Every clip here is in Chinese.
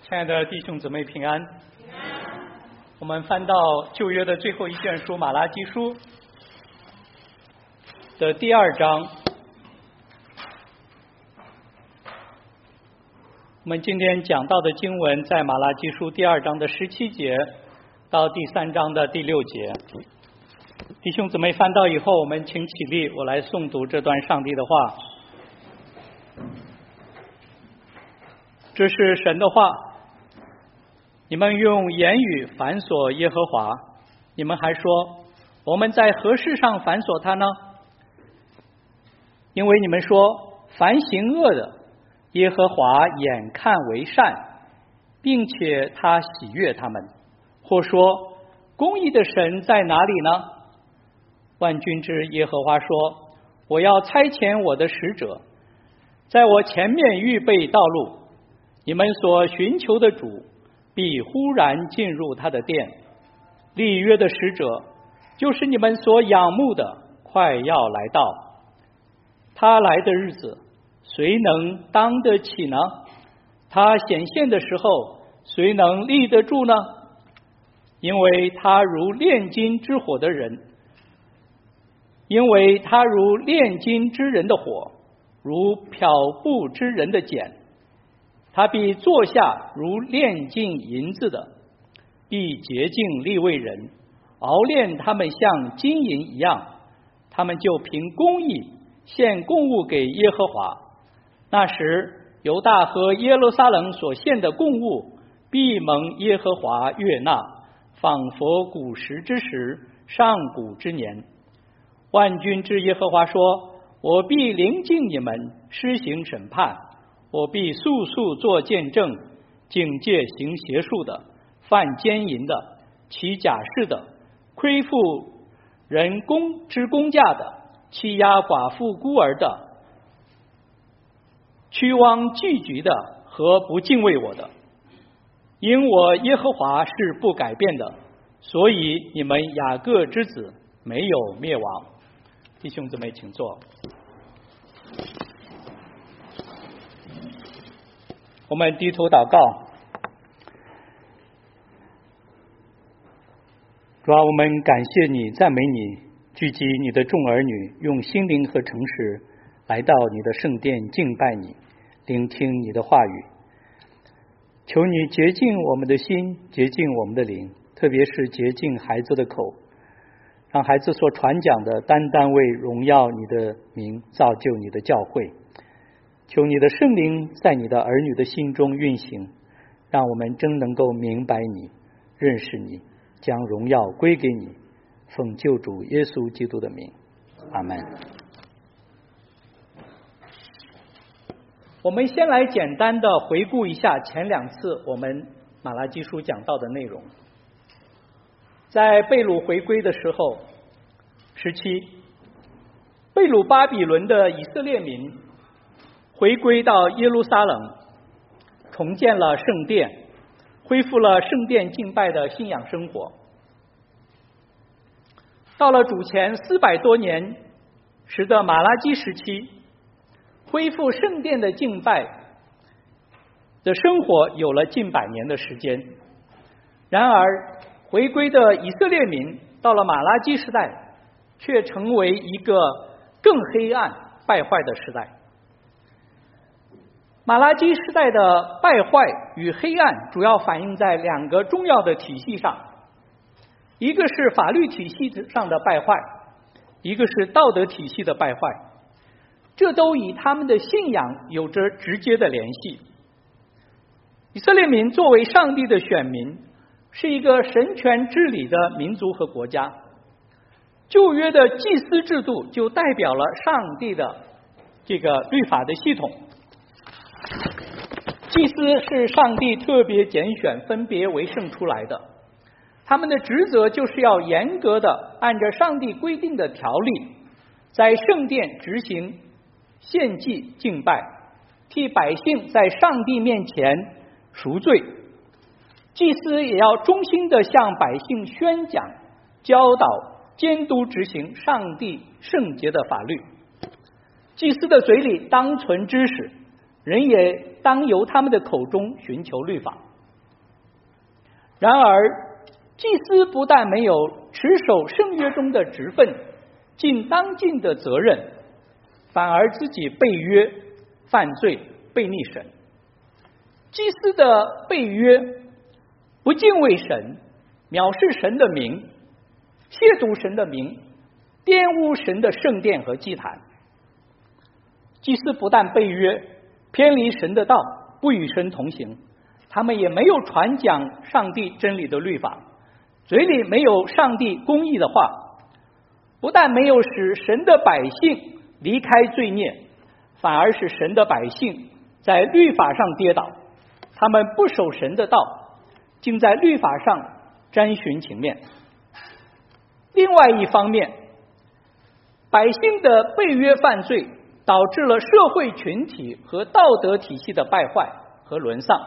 亲爱的弟兄姊妹平安。我们翻到旧约的最后一卷书马拉基书的第2章。我们今天讲到的经文在马拉基书第2章的17节到第3章的第6节。弟兄姊妹翻到以后，我们请起立，我来诵读这段上帝的话。这是神的话，你们用言语反锁耶和华，你们还说我们在何事上反锁他呢？因为你们说凡行恶的耶和华眼看为善，并且他喜悦他们，或说公义的神在哪里呢？万军之耶和华说，我要差遣我的使者在我前面预备道路，你们所寻求的主必忽然进入他的殿，立约的使者就是你们所仰慕的快要来到。他来的日子谁能当得起呢？他显现的时候谁能立得住呢？因为他如炼金之火的人，因为他如炼金之人的火，如漂布之人的碱，他必坐下如炼尽银子的，必洁净利未人，熬炼他们像金银一样，他们就凭公义献供物给耶和华。那时犹大和耶路撒冷所献的供物必蒙耶和华悦纳，仿佛古时之时，上古之年。万军之耶和华说，我必临近你们，施行审判，我必速速作见证，警戒行邪术的，犯奸淫的，起假誓的，亏负人工之工价的，欺压寡妇孤儿的，屈枉寄居的和不敬畏我的。因我耶和华是不改变的，所以你们雅各之子没有灭亡。弟兄姊妹请坐。我们低头祷告。主啊，我们感谢你，赞美你，聚集你的众儿女，用心灵和诚实来到你的圣殿敬拜你，聆听你的话语。求你洁净我们的心，洁净我们的灵，特别是洁净孩子的口，让孩子所传讲的单单为荣耀你的名，造就你的教会。求你的圣灵在你的儿女的心中运行，让我们真能够明白你，认识你，将荣耀归给你。奉救主耶稣基督的名，阿们。我们先来简单的回顾一下前2次我们马拉基书讲到的内容。在被掳回归的时候，17被掳巴比伦的以色列民回归到耶路撒冷，重建了圣殿，恢复了圣殿敬拜的信仰生活。到了主前400多年时的马拉基时期，恢复圣殿的敬拜的生活有了近100年的时间。然而回归的以色列民到了马拉基时代，却成为一个更黑暗败坏的时代。马拉基时代的败坏与黑暗主要反映在2个重要的体系上，一个是法律体系上的败坏，一个是道德体系的败坏，这都与他们的信仰有着直接的联系。以色列民作为上帝的选民，是一个神权治理的民族和国家。旧约的祭司制度就代表了上帝的这个律法的系统。祭司是上帝特别拣选分别为圣出来的，他们的职责就是要严格的按照上帝规定的条例，在圣殿执行献祭敬拜，替百姓在上帝面前赎罪。祭司也要忠心的向百姓宣讲、教导、监督执行上帝圣洁的法律。祭司的嘴里当存知识，人也当由他们的口中寻求律法。 然而，祭司不但没有持守圣约中的职分，尽当尽的责任，反而自己背约、犯罪、背逆神。祭司的背约，不敬畏神，藐视神的名，亵渎神的名，玷污神的圣殿和祭坛。祭司不但背约，偏离神的道，不与神同行，他们也没有传讲上帝真理的律法，嘴里没有上帝公义的话，不但没有使神的百姓离开罪孽，反而使神的百姓在律法上跌倒。他们不守神的道，竟在律法上沾寻情面。另外一方面，百姓的背约犯罪，导致了社会群体和道德体系的败坏和沦丧。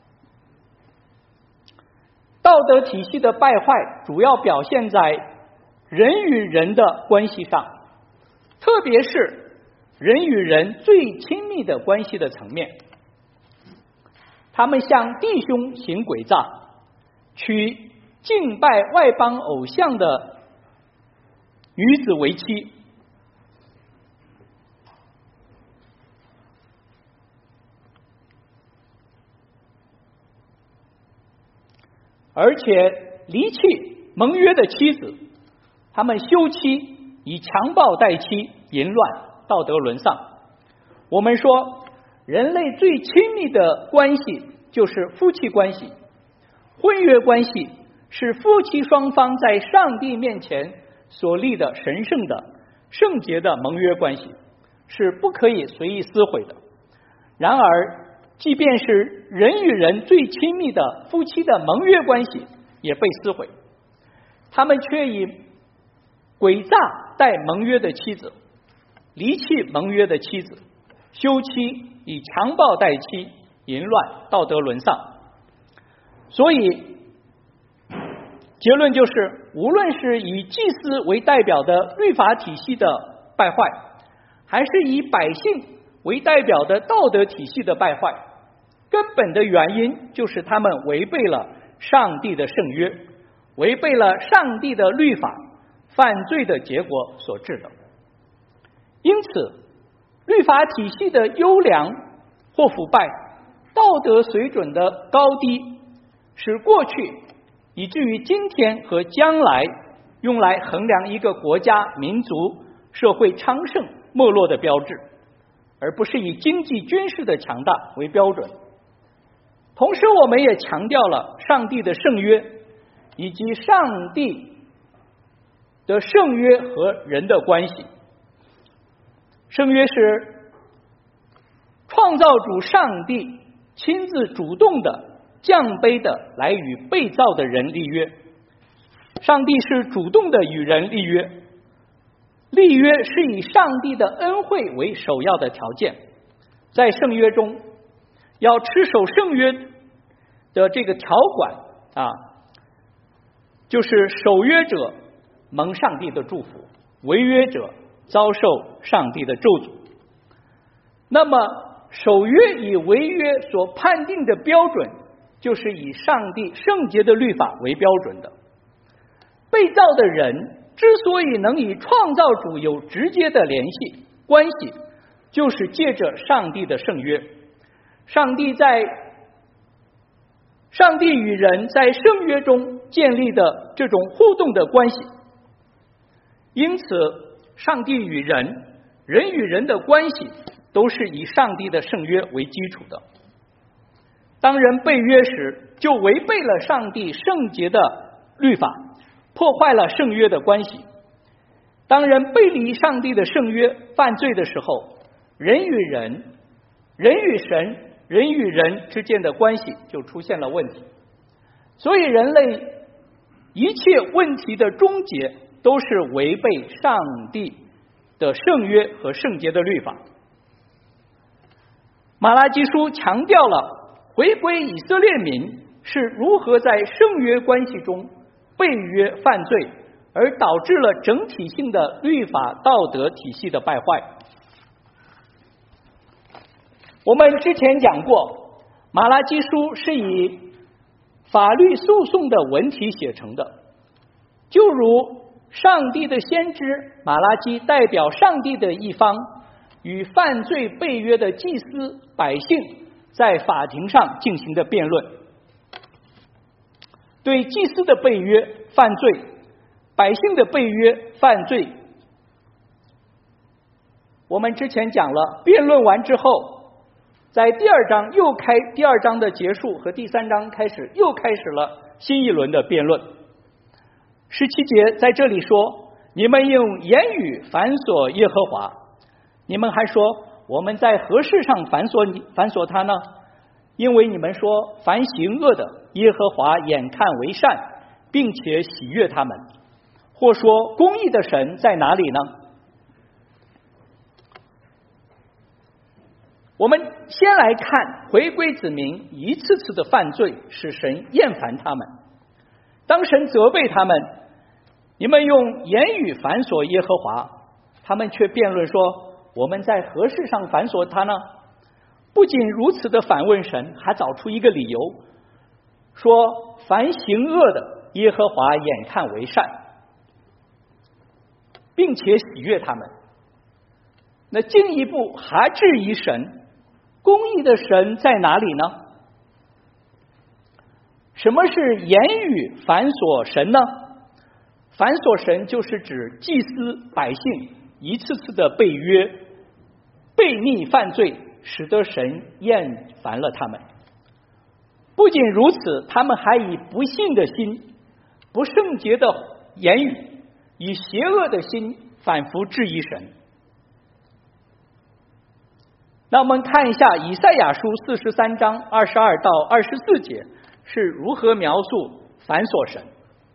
道德体系的败坏主要表现在人与人的关系上，特别是人与人最亲密的关系的层面。他们向弟兄行诡诈，娶敬拜外邦偶像的女子为妻，而且离弃盟约的妻子。他们休妻，以强暴待妻，淫乱，道德沦丧。我们说，人类最亲密的关系就是夫妻关系。婚约关系是夫妻双方在上帝面前所立的神圣的、圣洁的盟约关系，是不可以随意撕毁的。然而，即便是人与人最亲密的夫妻的盟约关系也被撕毁，他们却以诡诈待盟约的妻子，离弃盟约的妻子，休妻，以强暴待妻，淫乱，道德沦丧。所以结论就是，无论是以祭司为代表的律法体系的败坏，还是以百姓为代表的道德体系的败坏，根本的原因就是他们违背了上帝的圣约，违背了上帝的律法，犯罪的结果所致的。因此，律法体系的优良或腐败，道德水准的高低，是过去以至于今天和将来用来衡量一个国家、民族、社会昌盛没落的标志，而不是以经济军事的强大为标准。同时，我们也强调了上帝的圣约，以及上帝的圣约和人的关系。圣约是创造主上帝亲自主动的降卑的来与被造的人立约。上帝是主动的与人立约，立约是以上帝的恩惠为首要的条件。在圣约中，要持守圣约的这个条款就是守约者蒙上帝的祝福，违约者遭受上帝的咒诅。那么守约与违约所判定的标准，就是以上帝圣洁的律法为标准的。被造的人之所以能与创造主有直接的联系关系，就是借着上帝的圣约。上帝与人在圣约中建立的这种互动的关系。因此，上帝与人，人与人的关系都是以上帝的圣约为基础的。当人背约时，就违背了上帝圣洁的律法，破坏了圣约的关系。当人背离上帝的圣约犯罪的时候，人与人、人与神、人与人之间的关系就出现了问题。所以人类一切问题的终结都是违背上帝的圣约和圣洁的律法。马拉基书强调了回归以色列民是如何在圣约关系中背约犯罪，而导致了整体性的律法道德体系的败坏。我们之前讲过，马拉基书是以法律诉讼的文体写成的，就如上帝的先知马拉基代表上帝的一方，与犯罪被约的祭司百姓在法庭上进行的辩论。对祭司的被约犯罪，百姓的被约犯罪，我们之前讲了，辩论完之后，在第二章的结束和第3章开始，又开始了新一轮的辩论。17节在这里说，你们用言语反锁耶和华，你们还说我们在何事上反锁他呢？因为你们说凡行恶的，耶和华眼看为善，并且喜悦他们。或说公义的神在哪里呢？我们先来看回归子民一次次的犯罪，使神厌烦他们。当神责备他们，你们用言语反锁耶和华，他们却辩论说，我们在何事上反锁他呢？不仅如此的反问神，还找出一个理由，说凡行恶的，耶和华眼看为善，并且喜悦他们。那进一步还质疑神，公义的神在哪里呢？什么是言语反锁神呢？反锁神就是指祭司百姓一次次的被约、悖逆犯罪，使得神厌烦了他们。不仅如此，他们还以不信的心、不圣洁的言语，以邪恶的心反复质疑神。那我们看一下以赛亚书43章22到24节是如何描述反锁神。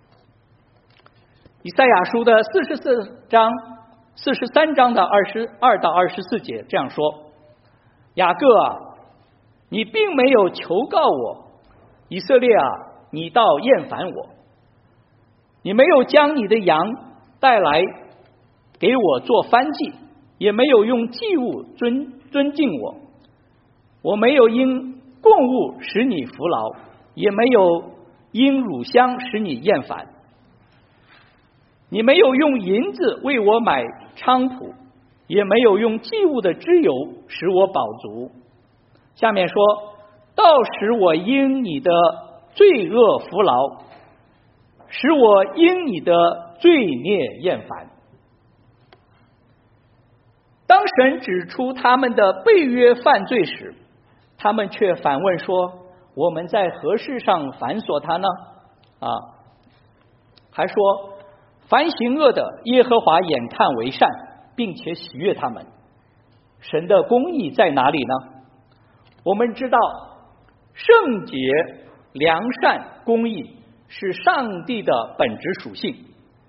以赛亚书的43章的22到24节这样说，雅各啊，你并没有求告我，以色列啊，你倒厌烦我。你没有将你的羊带来给我做燔祭，也没有用祭物尊敬我。我没有因供物使你服劳，也没有因乳香使你厌烦。你没有用银子为我买菖蒲，也没有用祭物的脂油使我饱足。下面说，到使我因你的罪恶服劳，使我因你的罪孽厌烦。当神指出他们的背约犯罪时，他们却反问说，我们在何事上反锁他呢？还说凡行恶的，耶和华眼看为善，并且喜悦他们。神的公义在哪里呢？我们知道圣洁、良善、公义是上帝的本质属性。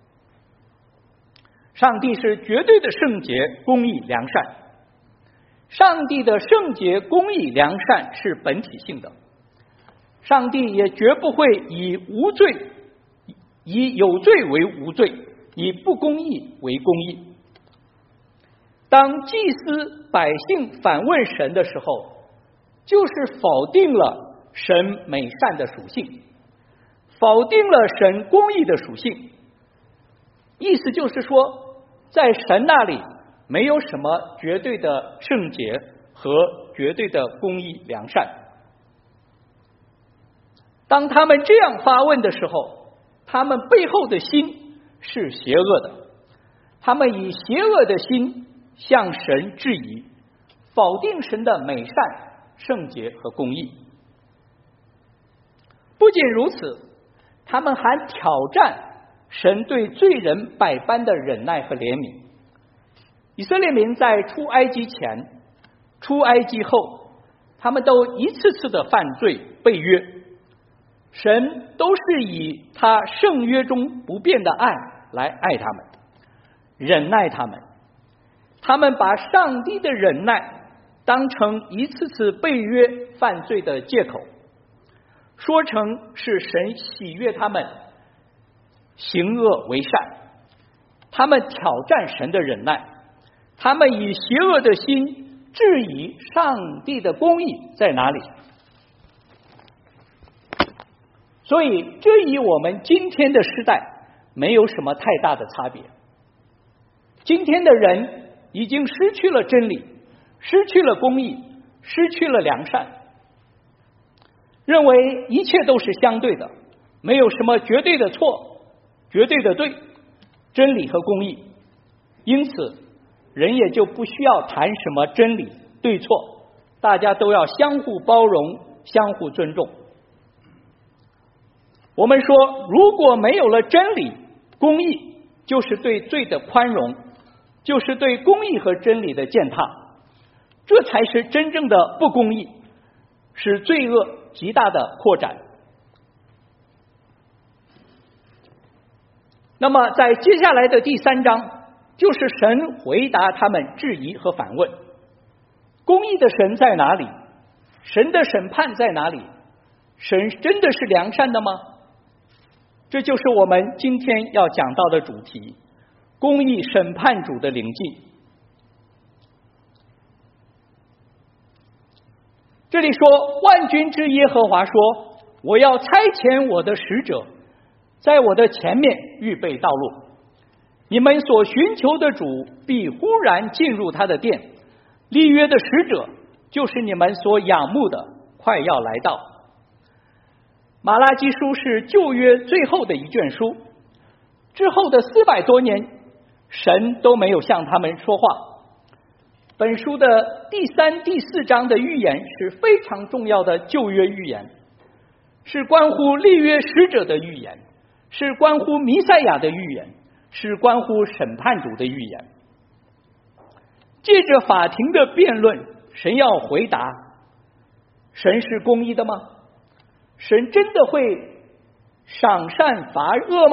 上帝是绝对的圣洁、公义、良善。上帝的圣洁、公义、良善是本体性的。上帝也绝不会以有罪为无罪，以不公义为公义。当祭司百姓反问神的时候，就是否定了神美善的属性，否定了神公义的属性。意思就是说，在神那里没有什么绝对的圣洁和绝对的公义良善。当他们这样发问的时候，他们背后的心是邪恶的，他们以邪恶的心向神质疑，否定神的美善、圣洁和公义。不仅如此，他们还挑战神对罪人百般的忍耐和怜悯。以色列民在出埃及前、出埃及后，他们都一次次的犯罪背约，神都是以他圣约中不变的爱来爱他们，忍耐他们。他们把上帝的忍耐当成一次次背约犯罪的借口，说成是神喜悦他们行恶为善。他们挑战神的忍耐，他们以邪恶的心质疑上帝的公义在哪里。 所以这与我们今天的时代没有什么太大的差别。今天的人已经失去了真理，失去了公义，失去了良善，认为一切都是相对的，没有什么绝对的错，绝对的对，真理和公义。因此人也就不需要谈什么真理对错，大家都要相互包容，相互尊重。我们说，如果没有了真理，公义就是对罪的宽容，就是对公义和真理的践踏，这才是真正的不公义，使罪恶极大的扩展。那么在接下来的第3章，就是神回答他们质疑和反问：公义的神在哪里？神的审判在哪里？神真的是良善的吗？这就是我们今天要讲到的主题，公义审判主的临近。这里说，万军之耶和华说，我要差遣我的使者，在我的前面预备道路，你们所寻求的主必忽然进入他的殿，立约的使者就是你们所仰慕的，快要来到。马拉基书是旧约最后的一卷书，之后的400多年，神都没有向他们说话。本书的第3、第4章的预言是非常重要的旧约预言，是关乎立约使者的预言，是关乎弥赛亚的预言，是关乎审判主的预言。借着法庭的辩论，神要回答：神是公义的吗？神真的会赏善罚恶吗？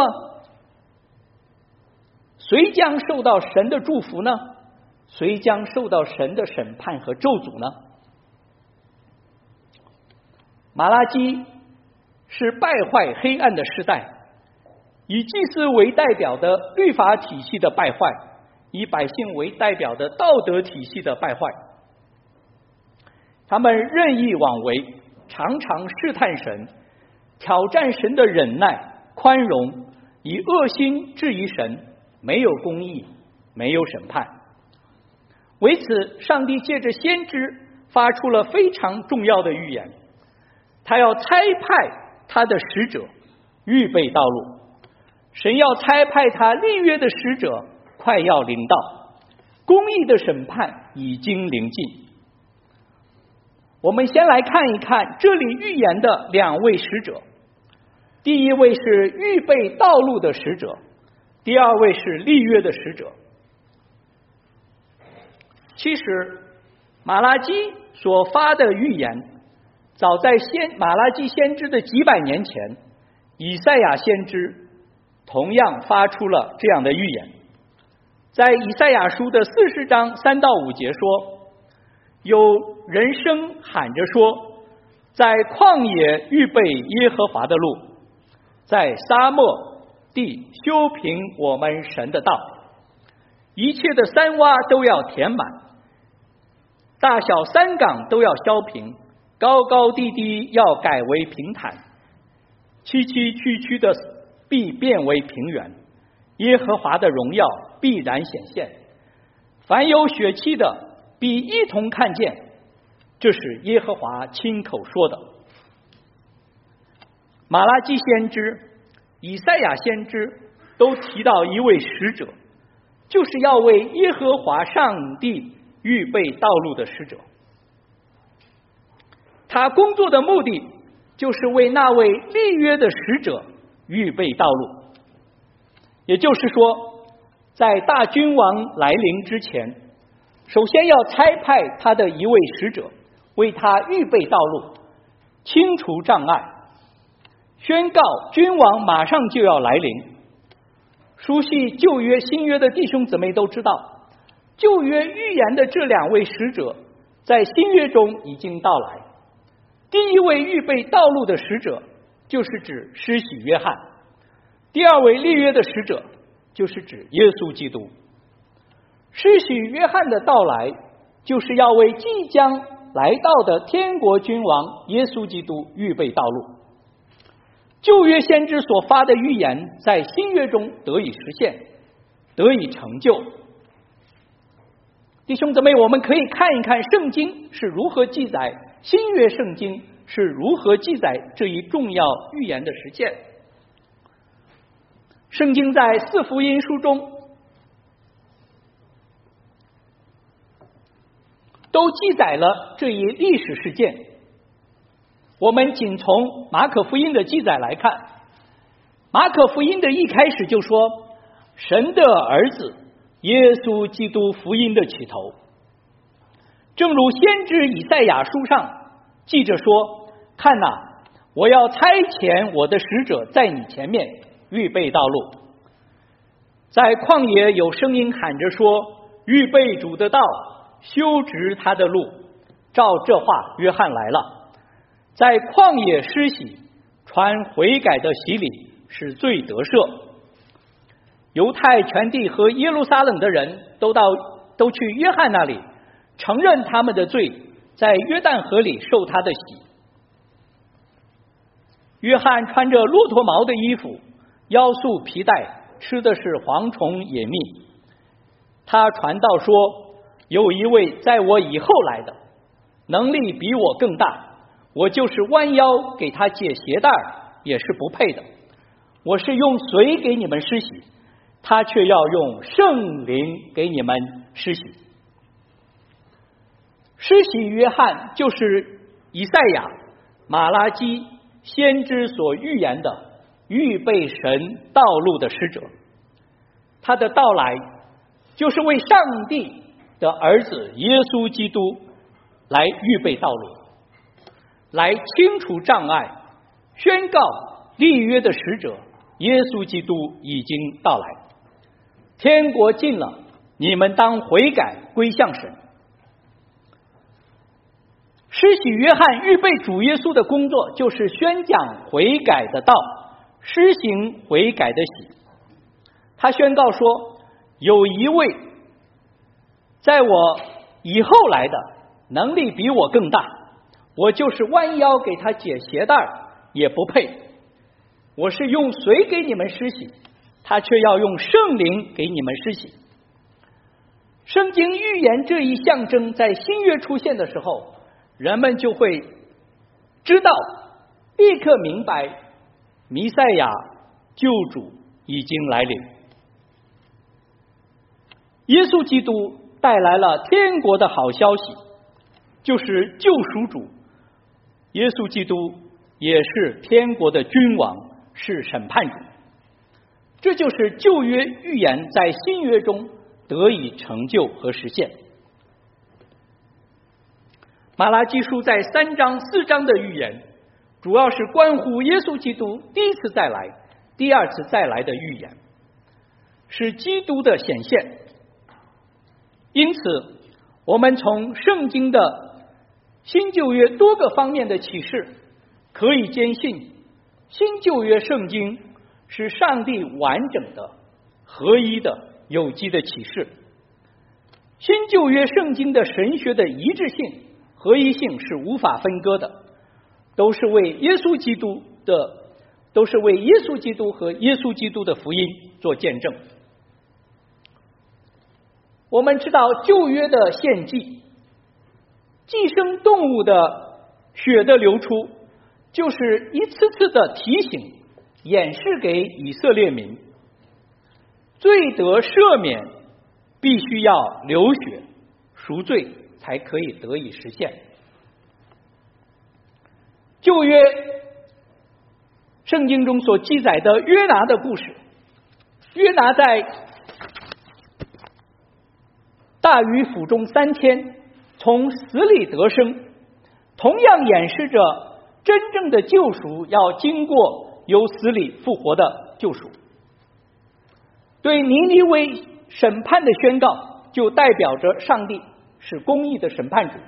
谁将受到神的祝福呢？谁将受到神的审判和咒诅呢？马拉基是败坏黑暗的时代，以祭司为代表的律法体系的败坏，以百姓为代表的道德体系的败坏。他们任意妄为，常常试探神，挑战神的忍耐宽容，以恶心质疑神，没有公义，没有审判。为此，上帝借着先知发出了非常重要的预言，他要差派他的使者预备道路，神要差派他立约的使者快要临到，公义的审判已经临近。我们先来看一看这里预言的2位使者，第一位是预备道路的使者，第2位是立约的使者。其实马拉基所发的预言，早在马拉基先知的几百年前，以赛亚先知同样发出了这样的预言。在以赛亚书的40章3到5节说，有人声喊着说，在旷野预备耶和华的路，在沙漠地修平我们神的道，一切的山洼都要填满，大小山岗都要削平，高高低低要改为平坦，崎崎岖岖的必变为平原，耶和华的荣耀必然显现，凡有血气的必一同看见，这是耶和华亲口说的。马拉基先知、以赛亚先知都提到一位使者，就是要为耶和华上帝预备道路的使者。他工作的目的就是为那位立约的使者预备道路，也就是说，在大君王来临之前，首先要差派他的一位使者为他预备道路，清除障碍，宣告君王马上就要来临。熟悉旧约新约的弟兄姊妹都知道，旧约预言的这2位使者在新约中已经到来。第一位预备道路的使者就是指施洗约翰，第2位立约的使者就是指耶稣基督。施洗约翰的到来就是要为即将来到的天国君王耶稣基督预备道路。 旧约先知所发的预言在新约中得以实现，得以成就。弟兄姊妹，我们可以看一看圣经是如何记载，新约圣经是如何记载这一重要预言的实现。圣经在四福音书中都记载了这一历史事件。我们仅从马可福音的记载来看，马可福音的一开始就说，神的儿子耶稣基督福音的起头，正如先知以赛亚书上记着说，看哪，我要差遣我的使者在你前面预备道路。在旷野有声音喊着说，预备主的道，修直他的路。照这话，约翰来了，在旷野施洗，传悔改的洗礼，使罪得赦。犹太全地和耶路撒冷的人都去约翰那里，承认他们的罪，在约旦河里受他的洗。约翰穿着骆驼毛的衣服，腰束皮带，吃的是蝗虫野蜜。他传道说，有一位在我以后来的，能力比我更大，我就是弯腰给他解鞋带也是不配的。我是用水给你们施洗，他却要用圣灵给你们施洗。施洗约翰就是以赛亚、马拉基先知所预言的预备神道路的使者。他的到来就是为上帝的儿子耶稣基督来预备道路，来清除障碍，宣告立约的使者耶稣基督已经到来。天国近了，你们当悔改归向神。施洗约翰预备主耶稣的工作，就是宣讲悔改的道，施行悔改的洗。他宣告说，有一位在我以后来的，能力比我更大，我就是弯腰给他解鞋带也不配。我是用水给你们施洗，他却要用圣灵给你们施洗。圣经预言这一象征在新约出现的时候，人们就会知道，立刻明白弥赛亚救主已经来临。耶稣基督带来了天国的好消息，就是救赎主。耶稣基督也是天国的君王，是审判主。这就是旧约预言在新约中得以成就和实现。马拉基书在3章4章的预言，主要是关乎耶稣基督第一次再来、第二次再来的预言，是基督的显现。因此，我们从圣经的新旧约多个方面的启示，可以坚信新旧约圣经是上帝完整的、合一的、有机的启示。新旧约圣经的神学的一致性、合一性是无法分割的，都是为耶稣基督和耶稣基督的福音做见证。我们知道旧约的献祭，寄生动物的血的流出，就是一次次的提醒、演示给以色列民，罪得赦免必须要流血赎罪，才可以得以实现。旧约圣经中所记载的约拿的故事，约拿在大鱼腹中3天，从死里得生，同样演示着真正的救赎要经过由死里复活的救赎。对尼尼微审判的宣告，就代表着上帝是公义的审判主。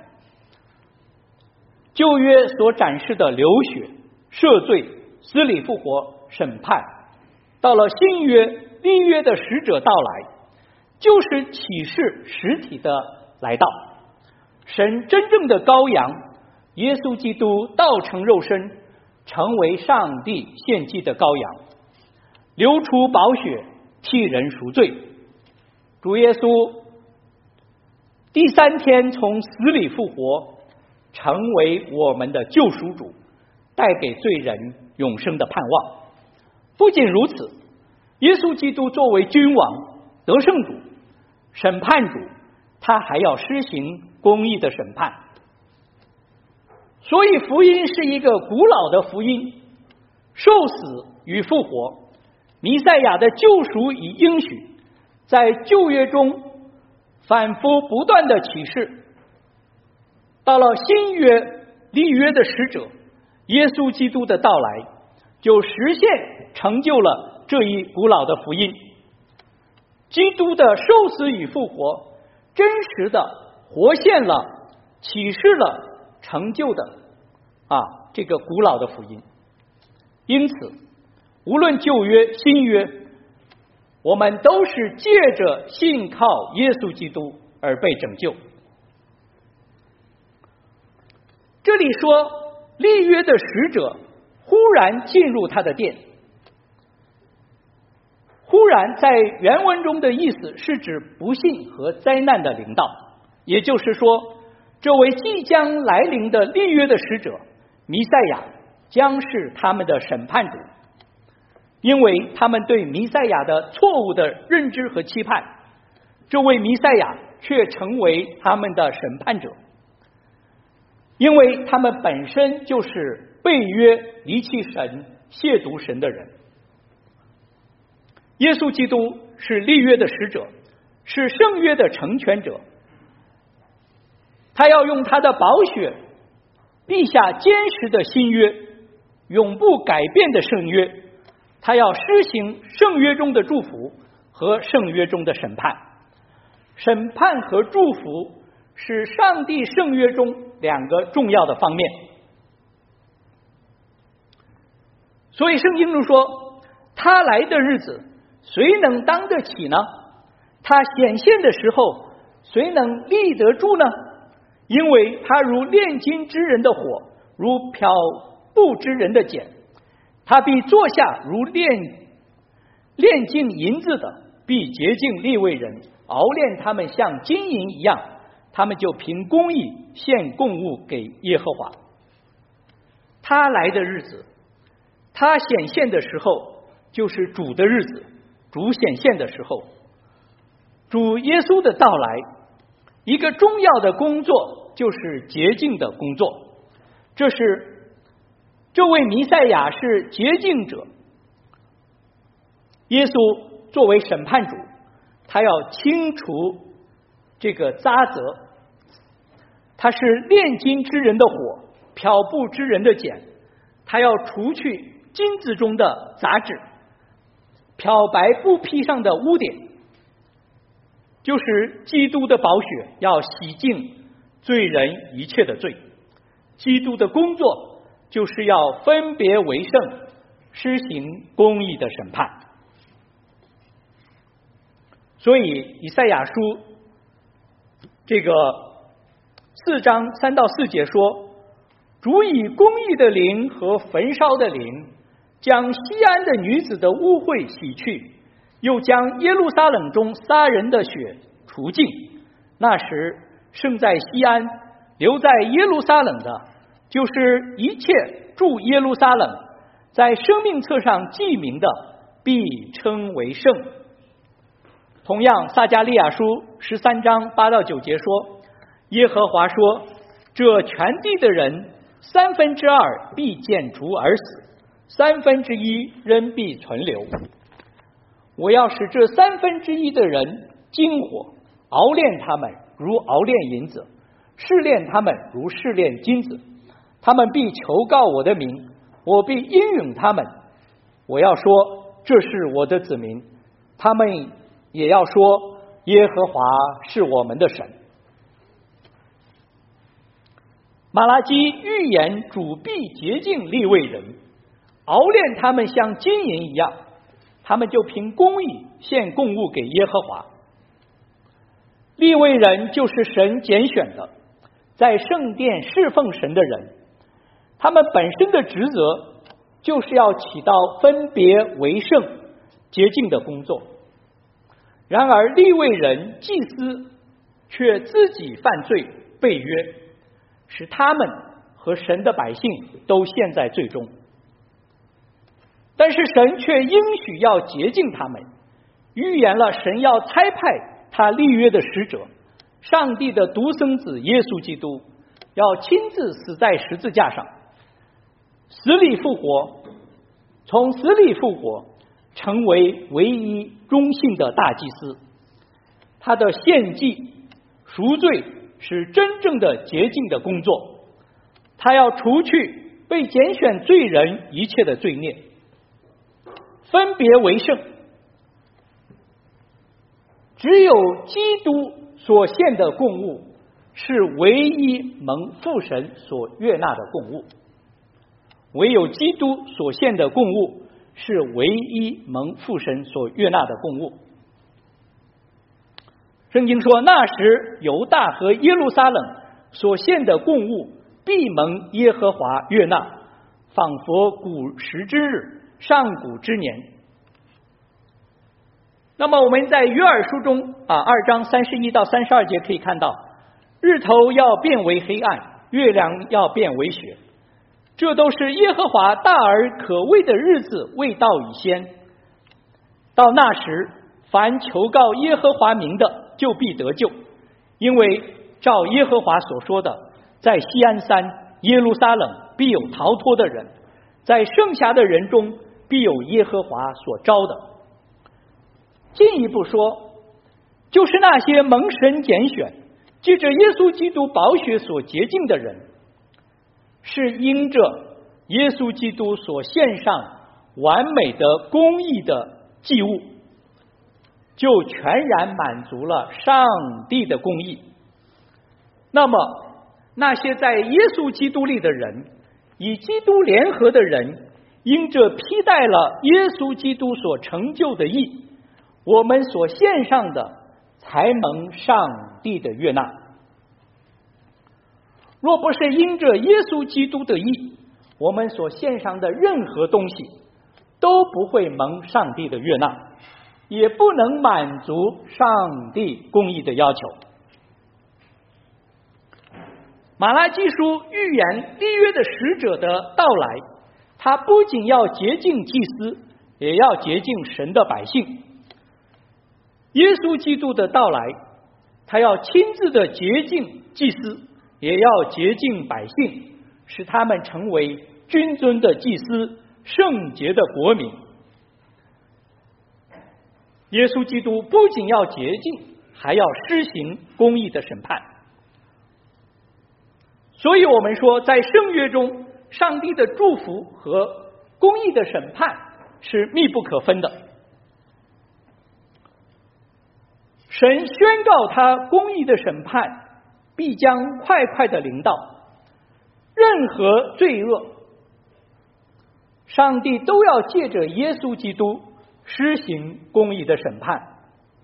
旧约所展示的流血、赦罪、死里复活、审判，到了新约立约的使者到来，就是启示实体的来到。神真正的羔羊耶稣基督道成肉身， 成为上帝献祭的羔羊，流出宝血替人赎罪。主耶稣第3天从死里复活，成为我们的救赎主，带给罪人永生的盼望。不仅如此，耶稣基督作为君王、得胜主、审判主，他还要施行公义的审判。所以福音是一个古老的福音，受死与复活，弥赛亚的救赎与应许，在旧约中反复不断的启示。到了新约立约的使者耶稣基督的到来，就实现成就了这一古老的福音。基督的受死与复活真实的活现了、启示了、成就的这个古老的福音。因此无论旧约新约，我们都是借着信靠耶稣基督而被拯救。这里说立约的使者忽然进入他的殿，忽然在原文中的意思是指不幸和灾难的临到，也就是说这位即将来临的立约的使者弥赛亚将是他们的审判主，因为他们对弥赛亚的错误的认知和期盼，这位弥赛亚却成为他们的审判者，因为他们本身就是背约、离弃神、亵渎神的人。耶稣基督是立约的使者，是圣约的成全者，他要用他的宝血立下坚实的新约，永不改变的圣约，他要施行圣约中的祝福和圣约中的审判。审判和祝福是上帝圣约中2个重要的方面。所以圣经中说，他来的日子谁能当得起呢？他显现的时候谁能立得住呢？因为他如炼金之人的火，如漂布之人的碱，他必坐下如炼尽银子的，必洁净利未人，熬炼他们像金银一样，他们就凭公义献供物给耶和华。他来的日子，他显现的时候，就是主的日子，主显现的时候，主耶稣的到来，一个重要的工作就是洁净的工作。这位弥赛亚是洁净者，耶稣作为审判主，他要清除这个渣滓，他是炼金之人的火，漂布之人的碱，他要除去金子中的杂质，漂白布匹上的污点，就是基督的宝血要洗净罪人一切的罪。基督的工作就是要分别为圣，施行公义的审判。所以以赛亚书这个4章3到4节说，主以公义的灵和焚烧的灵，将西安的女子的污秽洗去，又将耶路撒冷中杀人的血除尽。那时生在西安留在耶路撒冷的，就是一切住耶路撒冷在生命册上记名的，必称为圣。同样撒迦利亚书13章8到9节说，耶和华说，这全地的人2/3必剪除而死，1/3仍必存留。我要使这1/3的人经火熬炼他们，如熬炼银子，试炼他们如试炼金子。他们必求告我的名，我必应允他们。我要说，这是我的子民，他们也要说，耶和华是我们的神。马拉基预言主必洁净利未人，熬炼他们像金银一样，他们就凭公义献供物给耶和华。利未人就是神拣选的，在圣殿侍奉神的人，他们本身的职责就是要起到分别为圣、洁净的工作。然而利未人、祭司却自己犯罪背约，使他们和神的百姓都陷在罪中。但是神却应许要洁净他们，预言了神要差派他立约的使者，上帝的独生子耶稣基督，要亲自死在十字架上，死里复活，从死里复活，成为唯一忠信的大祭司。他的献祭赎罪是真正的洁净的工作，他要除去被拣选罪人一切的罪孽，分别为圣。只有基督所献的供物是唯一蒙父神所悦纳的供物，唯有基督所献的供物是唯一蒙父神所悦纳的供物。圣经说，那时犹大和耶路撒冷所献的供物必蒙耶和华悦纳，仿佛古时之日，上古之年。那么我们在约珥书中2章31到32节可以看到，日头要变为黑暗，月亮要变为血，这都是耶和华大而可畏的日子未到以先。到那时，凡求告耶和华名的就必得救，因为照耶和华所说的，在锡安山耶路撒冷必有逃脱的人，在剩下的人中必有耶和华所招的。进一步说，就是那些蒙神拣选，借着耶稣基督宝血所洁净的人，是因着耶稣基督所献上完美的公义的祭物，就全然满足了上帝的公义。那么那些在耶稣基督里的人，与基督联合的人，因着披戴了耶稣基督所成就的义，我们所献上的才蒙上帝的悦纳。若不是因着耶稣基督的义，我们所献上的任何东西都不会蒙上帝的悦纳，也不能满足上帝公义的要求。马拉基书预言立约的使者的到来，他不仅要洁净祭司，也要洁净神的百姓。耶稣基督的到来，他要亲自的洁净祭司，也要洁净百姓，使他们成为君尊的祭司，圣洁的国民。耶稣基督不仅要洁净，还要施行公义的审判。所以我们说，在圣约中，上帝的祝福和公义的审判是密不可分的。神宣告他公义的审判必将快快的临到，任何罪恶，上帝都要借着耶稣基督施行公义的审判。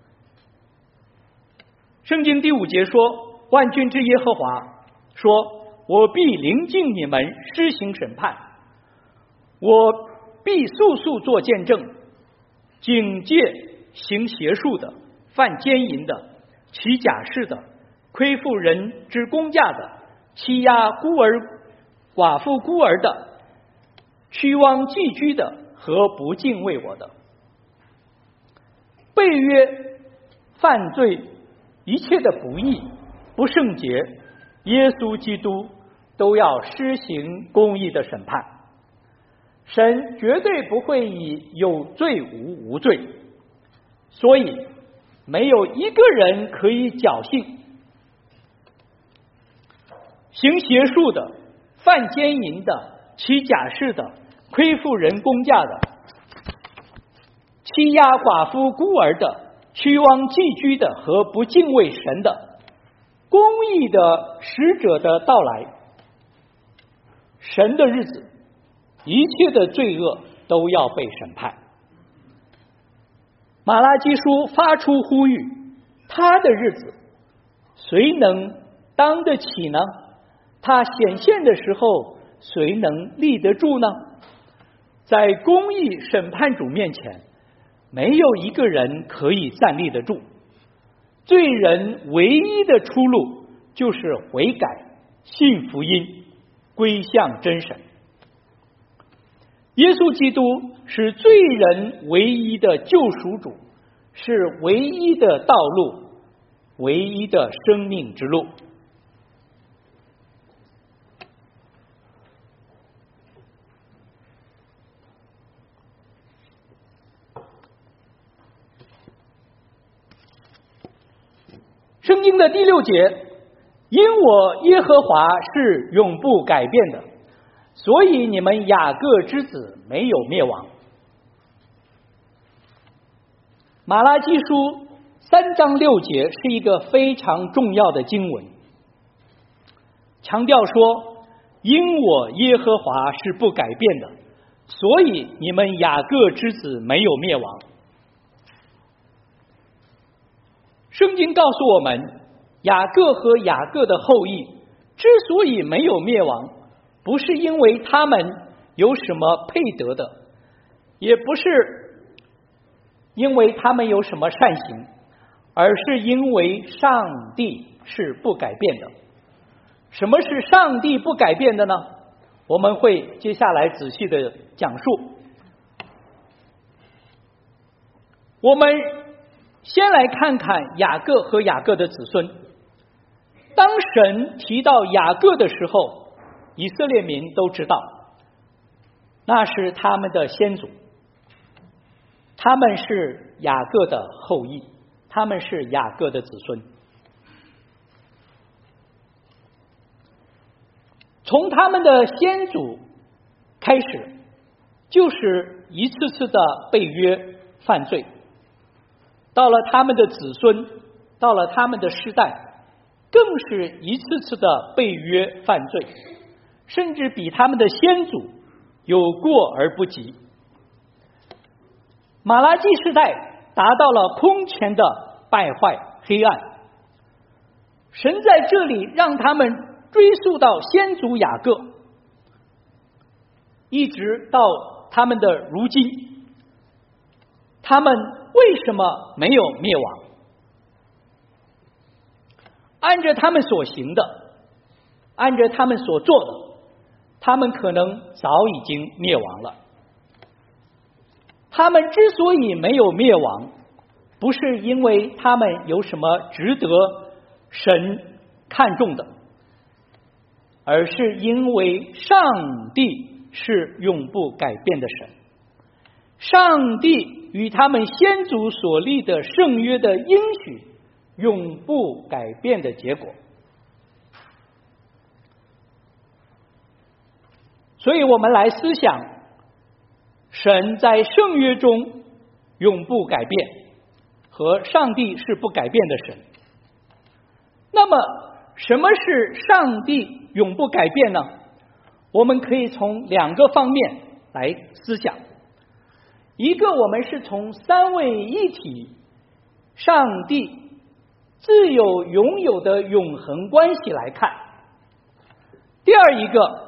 圣经第5节说，万军之耶和华说，我必临近你们施行审判，我必速速做见证，警戒行邪术的，犯奸淫的，起假誓的，亏负人之公价的，欺压孤儿寡妇孤儿的，屈枉寄居的和不敬畏我的。背约犯罪一切的不义不圣洁，耶稣基督都要施行公义的审判。神绝对不会以有罪无罪，所以没有一个人可以侥幸。行邪术的，犯奸淫的，起假誓的，亏负人公价的，欺压寡妇孤儿的，屈枉寄居的和不敬畏神的，公义的使者的到来，神的日子，一切的罪恶都要被审判。马拉基书发出呼吁，他的日子谁能当得起呢？他显现的时候，谁能立得住呢？ 在公义审判主面前，没有一个人可以站立得住。罪人唯一的出路就是悔改、信福音、归向真神。耶稣基督是罪人唯一的救赎主，是唯一的道路，唯一的生命之路。圣经的第6节，因我耶和华是永不改变的，所以你们雅各之子没有灭亡。马拉基书3章6节是一个非常重要的经文，强调说，因我耶和华是不改变的，所以你们雅各之子没有灭亡。圣经告诉我们，雅各和雅各的后裔之所以没有灭亡，不是因为他们有什么配得的，也不是因为他们有什么善行，而是因为上帝是不改变的。什么是上帝不改变的呢？我们会接下来仔细的讲述。我们先来看看雅各和雅各的子孙。当神提到雅各的时候，以色列民都知道，那是他们的先祖，他们是雅各的后裔，他们是雅各的子孙。从他们的先祖开始，就是一次次的被约犯罪，到了他们的子孙，到了他们的世代，更是一次次的被约犯罪，甚至比他们的先祖有过而不及。马拉基时代达到了空前的败坏黑暗，神在这里让他们追溯到先祖雅各，一直到他们的如今，他们为什么没有灭亡？按着他们所行的，按着他们所做的，他们可能早已经灭亡了。他们之所以没有灭亡，不是因为他们有什么值得神看重的，而是因为上帝是永不改变的神，上帝与他们先祖所立的圣约的应许永不改变的结果。所以我们来思想，神在圣约中永不改变，和上帝是不改变的神。那么什么是上帝永不改变呢？我们可以从2个方面来思想。一个，我们是从三位一体上帝自有拥有的永恒关系来看。第二一个，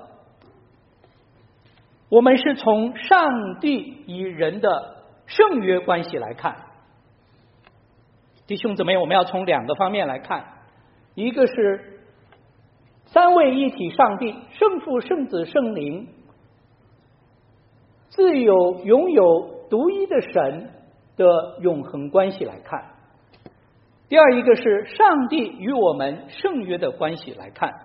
我们是从上帝与人的圣约关系来看。弟兄姊妹，我们要从2个方面来看。一个是三位一体上帝，圣父、圣子、圣灵自有拥有独一的神的永恒关系来看。第二一个是上帝与我们圣约的关系来看。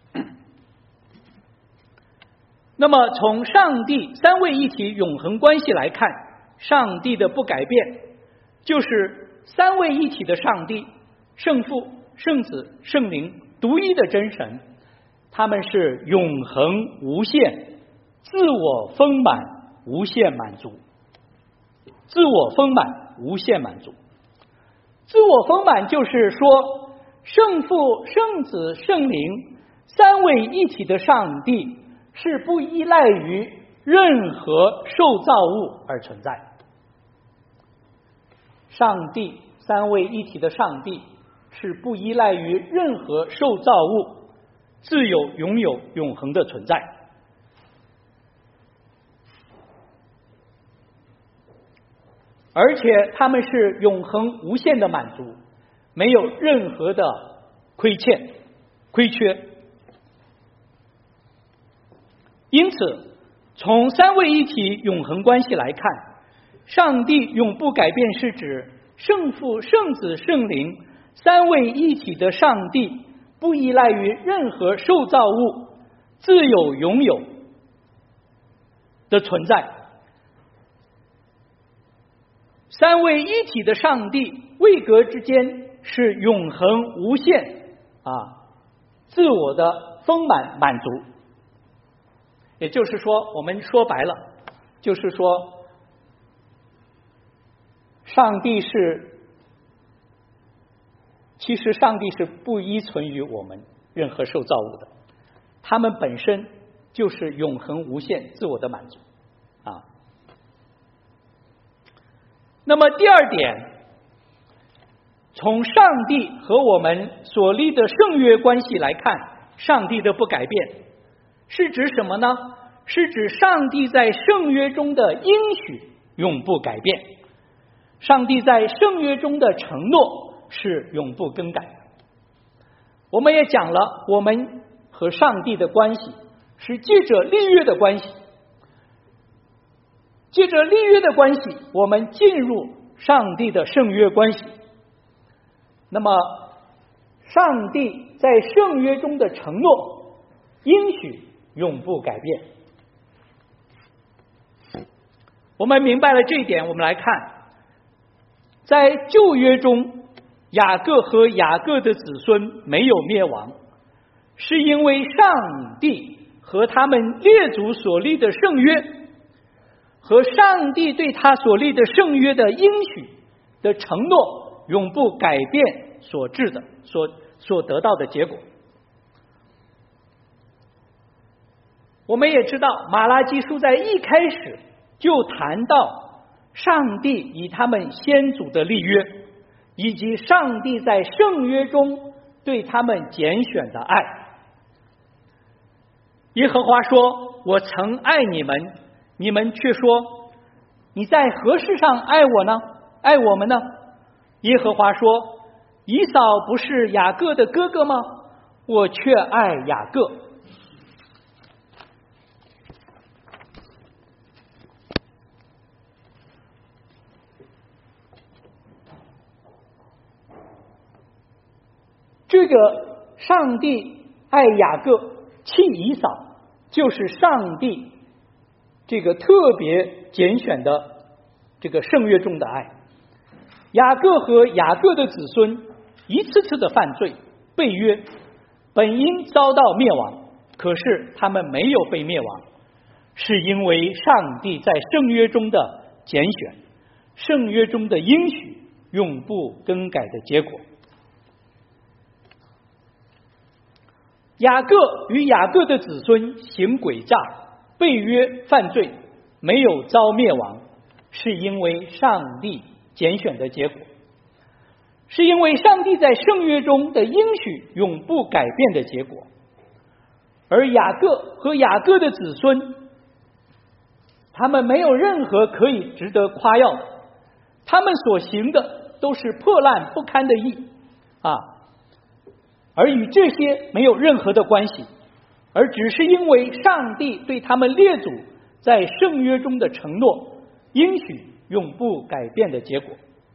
那么从上帝三位一体永恒关系来看，上帝的不改变就是三位一体的上帝，圣父、圣子、圣灵，独一的真神，他们是永恒无限，自我丰满，无限满足。自我丰满，无限满足。自我丰满就是说，圣父、圣子、圣灵三位一体的上帝是不依赖于任何受造物而存在。上帝三位一体的上帝是不依赖于任何受造物，自有拥有永恒的存在。 而且他们是永恒无限的满足，没有任何的亏缺。因此，从三位一体永恒关系来看，上帝永不改变是指圣父、圣子、圣灵三位一体的上帝不依赖于任何受造物，自有拥有的存在。三位一体的上帝位格之间是永恒无限自我的丰满满足。也就是说，我们说白了，就是说其实上帝是不依存于我们任何受造物的，他们本身就是永恒无限自我的满足那么第二点，从上帝和我们所立的圣约关系来看，上帝的不改变是指什么呢？是指上帝在圣约中的应许永不改变，上帝在圣约中的承诺是永不更改的。我们也讲了，我们和上帝的关系是借着立约的关系，借着立约的关系，我们进入上帝的圣约关系。那么上帝在圣约中的承诺应许永不改变。我们明白了这一点，我们来看，在旧约中，雅各和雅各的子孙没有灭亡，是因为上帝和他们列祖所立的圣约和上帝对他所立的圣约的应许的承诺永不改变所致的所得到的结果。我们也知道，马拉基书在一开始就谈到上帝以他们先祖的立约，以及上帝在圣约中对他们拣选的爱。耶和华说：我曾爱你们，你们却说你在何事上爱我们呢？耶和华说：以扫不是雅各的哥哥吗？我却爱雅各。这个上帝爱雅各弃以扫，就是上帝这个特别拣选的这个圣约中的爱。雅各和雅各的子孙一次次的犯罪背约，本应遭到灭亡，可是他们没有被灭亡，是因为上帝在圣约中的拣选，圣约中的应许永不更改的结果。雅各与雅各的子孙行诡诈、背约、犯罪，没有遭灭亡，是因为上帝拣选的结果，是因为上帝在圣约中的应许永不改变的结果。而雅各和雅各的子孙，他们没有任何可以值得夸耀的，他们所行的都是破烂不堪的义而与这些没有任何的关系，而只是因为上帝对他们列祖在圣约中的承诺应许永不改变的结果。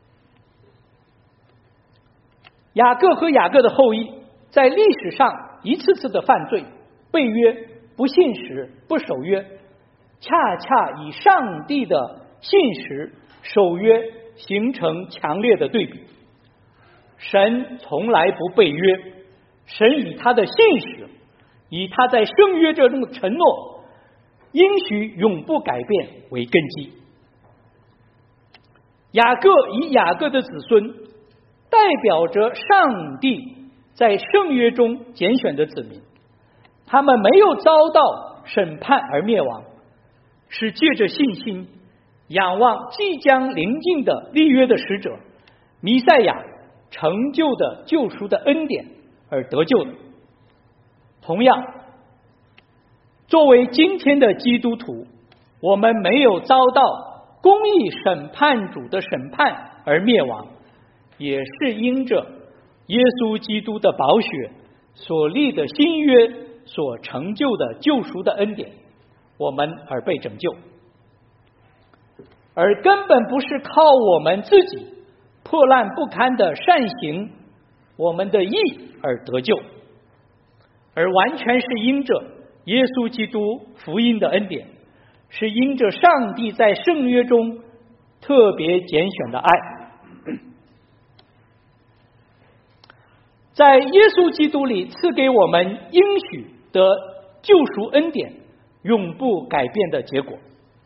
雅各和雅各的后裔在历史上一次次的犯罪、背约、不信实、不守约，恰恰以上帝的信实、守约形成强烈的对比。神从来不背约，神以他的信实，以他在圣约这种承诺应许永不改变为根基。雅各以雅各的子孙代表着上帝在圣约中拣选的子民，他们没有遭到审判而灭亡，是借着信心仰望即将临近的立约的使者弥赛亚成就的救赎的恩典而得救的。同样，作为今天的基督徒，我们没有遭到公义审判主的审判而灭亡，也是因着耶稣基督的宝血所立的新约所成就的救赎的恩典，我们而被拯救，而根本不是靠我们自己破烂不堪的善行，我们的义而得救，而完全是因着耶稣基督福音的恩典，是因着上帝在圣约中特别拣选的爱。在耶稣基督里赐给我们应许的救赎恩典，永不改变的结果。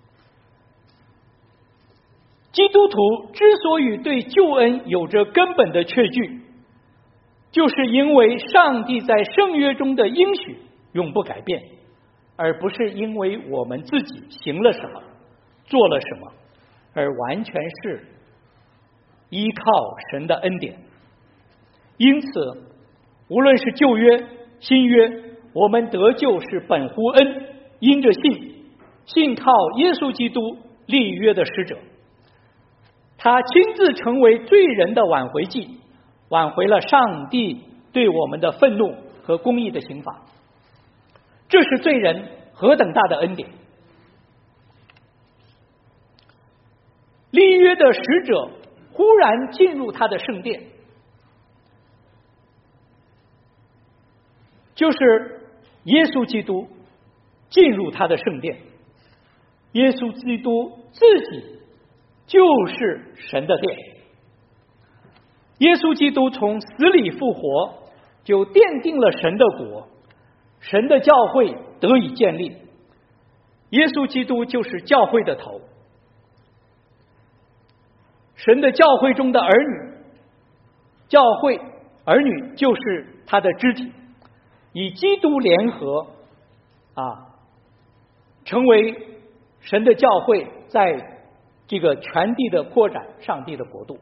基督徒之所以对救恩有着根本的确据，就是因为上帝在圣约中的应许永不改变，而不是因为我们自己行了什么做了什么，而完全是依靠神的恩典。因此无论是旧约新约，我们得救是本乎恩，因着信靠耶稣基督立约的使者，他亲自成为罪人的挽回祭，挽回了上帝对我们的愤怒和公义的刑罚。这是罪人何等大的恩典！立约的使者忽然进入他的圣殿，就是耶稣基督进入他的圣殿。耶稣基督自己就是神的殿，耶稣基督从死里复活，就奠定了神的国，神的教会得以建立。耶稣基督就是教会的头，神的教会中的儿女，教会儿女就是他的肢体，以基督联合成为神的教会，在这个全地的扩展上帝的国度。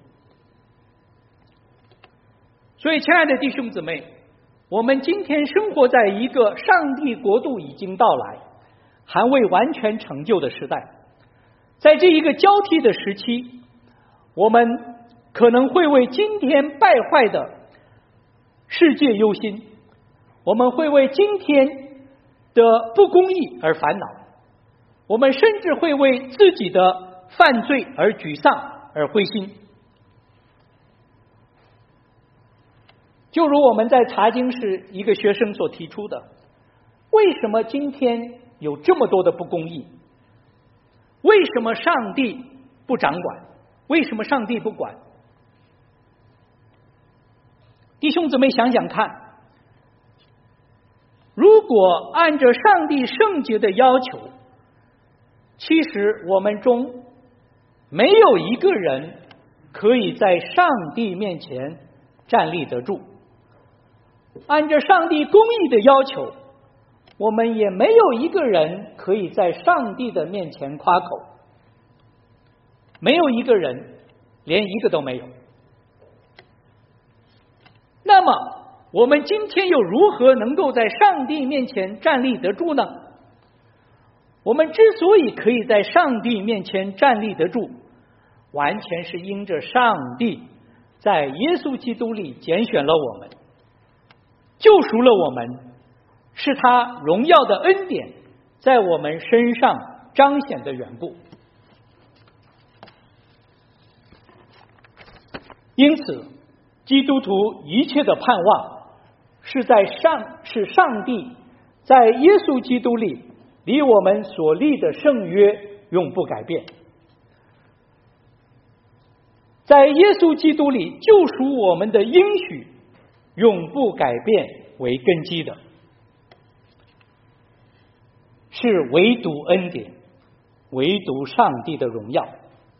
所以亲爱的弟兄姊妹，我们今天生活在一个上帝国度已经到来还未完全成就的时代。在这一个交替的时期，我们可能会为今天败坏的世界忧心，我们会为今天的不公义而烦恼，我们甚至会为自己的犯罪而沮丧而灰心。就如我们在查经时一个学生所提出的，为什么今天有这么多的不公义？为什么上帝不掌管？为什么上帝不管？弟兄姊妹想想看，如果按照上帝圣洁的要求，其实我们中没有一个人可以在上帝面前站立得住。按照上帝公义的要求，我们也没有一个人可以在上帝的面前夸口，没有一个人，连一个都没有。那么我们今天又如何能够在上帝面前站立得住呢？我们之所以可以在上帝面前站立得住，完全是因着上帝在耶稣基督里拣选了我们，救赎了我们，是他荣耀的恩典在我们身上彰显的缘故。因此基督徒一切的盼望是上帝在耶稣基督里离我们所立的圣约永不改变，在耶稣基督里救赎我们的应许永不改变为根基的，是唯独恩典，唯独上帝的荣耀。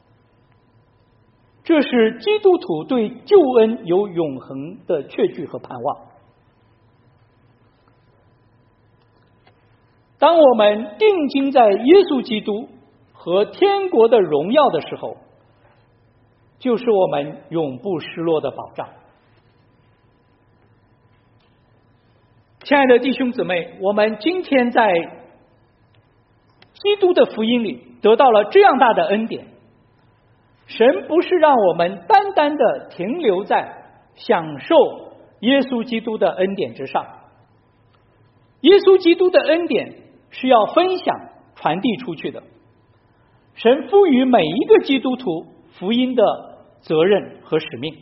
这是基督徒对救恩有永恒的确据和盼望。当我们定睛在耶稣基督和天国的荣耀的时候，就是我们永不失落的保障。亲爱的弟兄姊妹，我们今天在基督的福音里得到了这样大的恩典， 神不是让我们单单的停留在享受耶稣基督的恩典之上，耶稣基督的恩典是要分享传递出去的。神赋予每一个基督徒福音的责任和使命。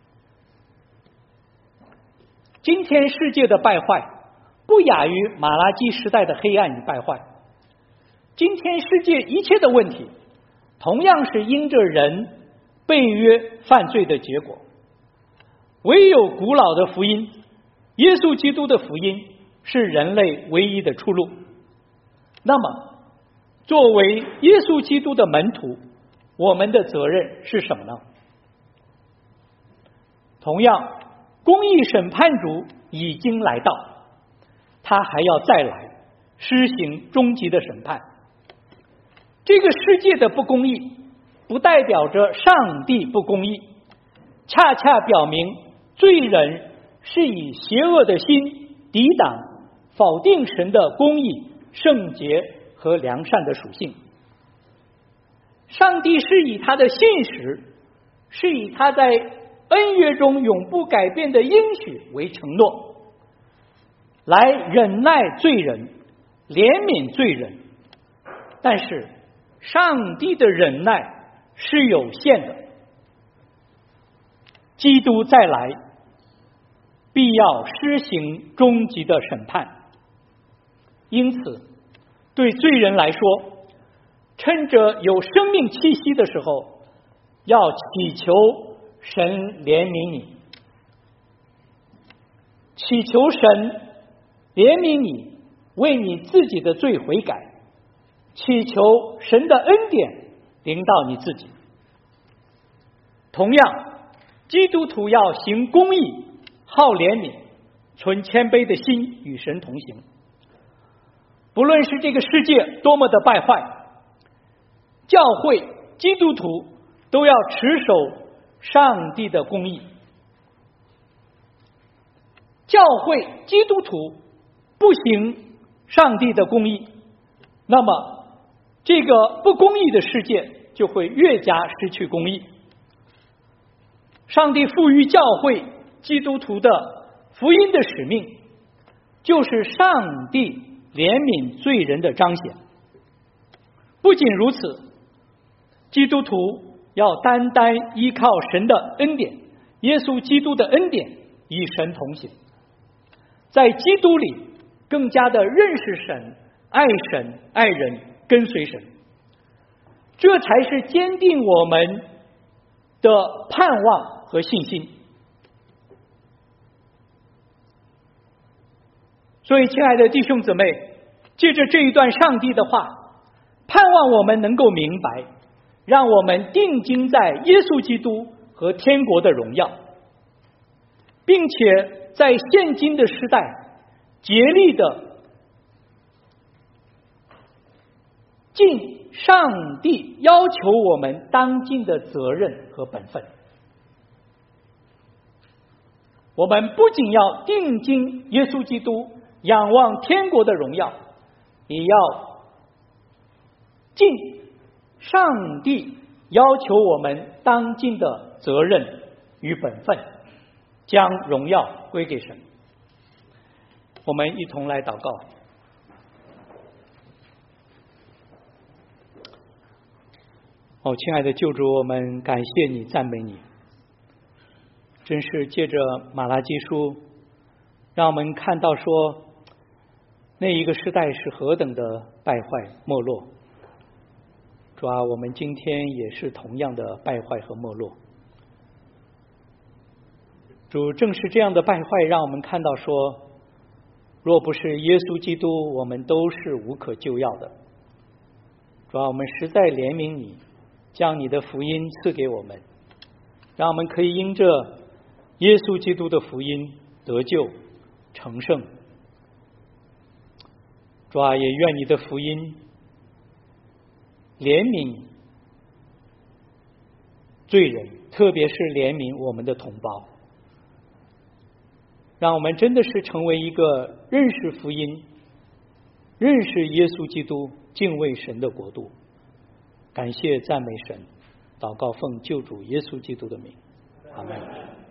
今天世界的败坏不亚于马拉基时代的黑暗与败坏，今天世界一切的问题同样是因着人背约犯罪的结果。唯有古老的福音，耶稣基督的福音是人类唯一的出路。那么作为耶稣基督的门徒，我们的责任是什么呢？同样，公义审判主已经来到，他还要再来施行终极的审判。这个世界的不公义不代表着上帝不公义，恰恰表明罪人是以邪恶的心抵挡否定神的公义、圣洁和良善的属性。上帝是以他的信实，是以他在恩约中永不改变的应许为承诺，来忍耐罪人，怜悯罪人。但是上帝的忍耐是有限的，基督再来必要施行终极的审判。因此对罪人来说，趁着有生命气息的时候，要祈求神怜悯你，祈求神怜悯你，为你自己的罪悔改，祈求神的恩典临到你自己。同样，基督徒要行公义，好怜悯，存谦卑的心，与神同行。不论是这个世界多么的败坏，教会基督徒都要持守上帝的公义。教会基督徒不行上帝的公义，那么这个不公义的世界就会越加失去公义。上帝赋予教会基督徒的福音的使命，就是上帝怜悯罪人的彰显。不仅如此，基督徒要单单依靠神的恩典，耶稣基督的恩典，与神同行，在基督里更加的认识神、爱神、爱人，跟随神。这才是坚定我们的盼望和信心。所以亲爱的弟兄姊妹，借着这一段上帝的话，盼望我们能够明白，让我们定睛在耶稣基督和天国的荣耀，并且在现今的时代竭力的尽上帝要求我们当尽的责任和本分。我们不仅要定睛耶稣基督，仰望天国的荣耀，也要尽上帝要求我们当尽的责任与本分，将荣耀归给神。我们一同来祷告。亲爱的救主，我们感谢你，赞美你。真是借着马拉基书，让我们看到说，那一个时代是何等的败坏没落。主啊，我们今天也是同样的败坏和没落。主，正是这样的败坏，让我们看到说，若不是耶稣基督，我们都是无可救药的。主啊，我们实在怜悯你，将你的福音赐给我们，让我们可以因着耶稣基督的福音得救成圣。主啊，也愿你的福音怜悯罪人，特别是怜悯我们的同胞，让我们真的是成为一个认识福音、认识耶稣基督、敬畏神的国度。感谢赞美神， 祷告奉救主耶稣基督的名，阿门。